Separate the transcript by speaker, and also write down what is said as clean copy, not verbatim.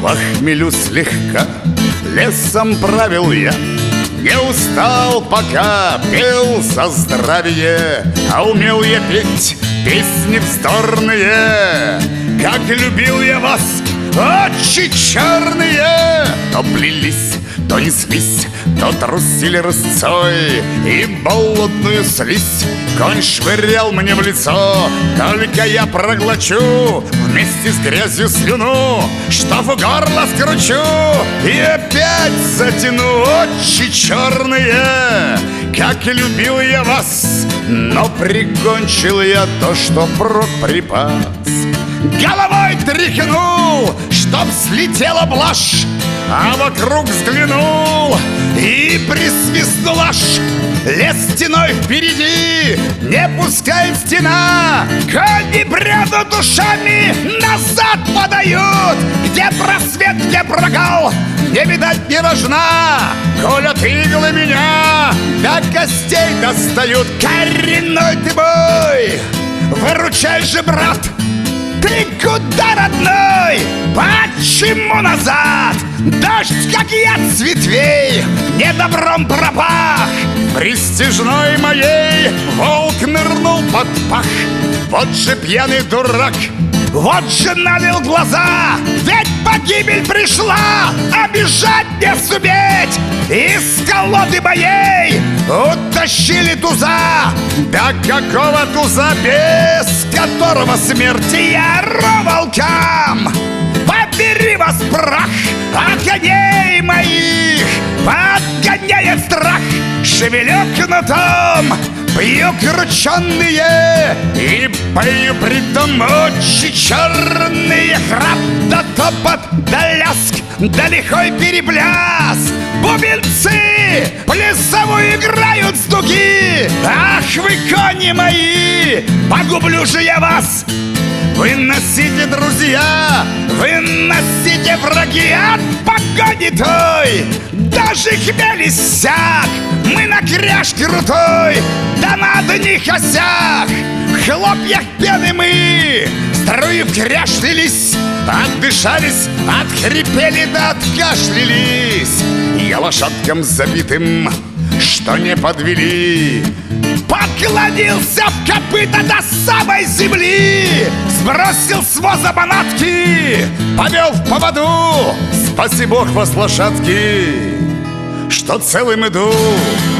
Speaker 1: похмелю слегка лесом правил я, не устал, пока пел за здравие, а умел я петь песни вздорные. Как любил я вас, очи черные, то плелись, то неслись, то трусили рысцой, и болотную слизь конь швырял мне в лицо. Только я проглочу вместе с грязью слюну, что в горло скручу, и опять затяну. Очи черные, как любил я вас, но прикончил я то, что прок припас. Головой тряхнул, чтоб слетела блажь, а вокруг взглянул и присвистнул аж. Лес стеной впереди, не пускает стена, кони бредут ушами, назад подают. Где просвет, где прогал, не видать ни рожна. Коль от иглы меня до костей достают. Коренной ты мой, выручай же, брат. Ты куда, родной? Почему назад? Дождь, как яд с ветвей, недобром пропах. Престижной моей волк нырнул под пах. Вот же пьяный дурак, вот же налил глаза. Ведь погибель пришла, а бежать не суметь. Из колоды моей утащили туза. Да какого туза, без которого смерти яру волкам? Побери вас прах, а коней моих подгоняет страх. Шевелю кнутом, пью крученные и пою притом очи черные. Храп да топот да ляск да лихой перепляс. Бубенцы плясовую играют с дуги. Ах вы, кони мои, погублю же я вас. Выносите, друзья, выносите, враги, от погони той. Даже хмель иссяк, мы на кряж крутой, да на одних осях. В хлопьях пены мы, струи в кряж лились, отдышались, отхрипели да откашлялись. Я лошадкам забитым, что не подвели, поклонился в копыта до самой земли. Сбросил с воза манатки, повел в поводу. Спаси Бог вас, лошадки, что целым иду.